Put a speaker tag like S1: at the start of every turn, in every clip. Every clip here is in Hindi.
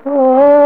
S1: ओ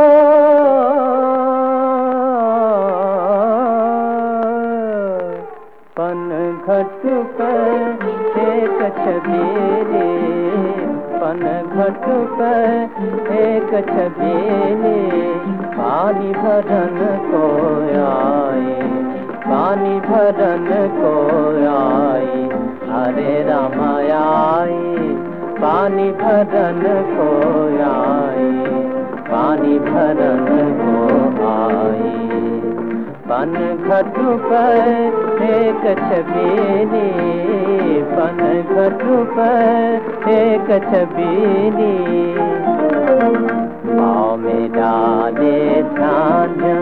S1: पनघट पर एक छबीले, पनघट पर एक छबीले, पानी भरन को आए, पानी भरन को आए, हरे राम आए, पानी भरन को आए, पानी भरन को आए। पनघट पर एक छबीले, पनघट पर एक छबीले, पाँव में डाले झांझ,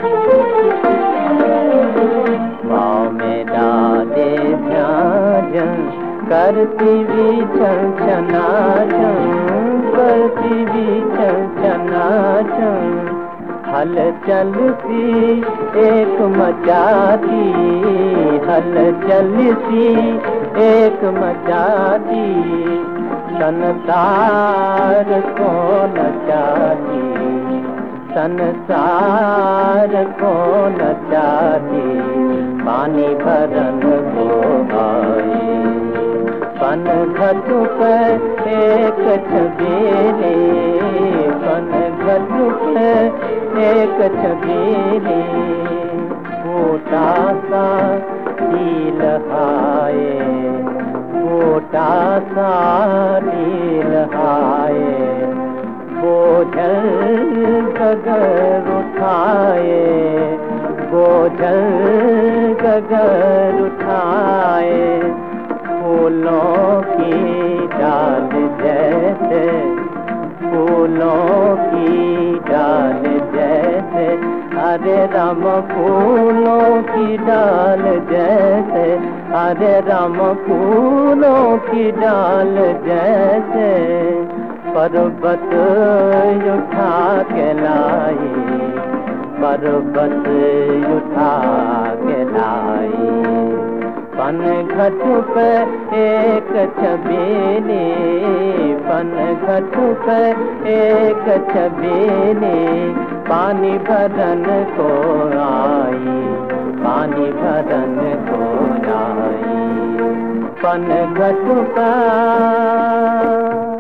S1: पाँव में डाले झांझ, करती भी छनछनाछन, करती भी छनछनाछन, हलचल सी एक मचाती, हलचल सी एक मचाती, संसार को नचाती, संसार को नचाती, पानी भरन को आए। पनघट पर एक छबीले, पनघट पर एक छबीले, छोटा सा दिल हाय, छोटा सा दिल हाय, बोझल गगर उठाए, बोझल गगर उठाए, फूलों की डाल जैसे, फूलों की डाल जैसे, हरे राम फूलों की डाल जैसे, हरे राम फूलों की डाल जैसे, पर्वत उठा के लाई, पर्वत उठा के लाई। पनघट पर एक छबीले, पनघट पर एक छबीले, पानी भरन को आई, पानी भरन को आई। पनघट पर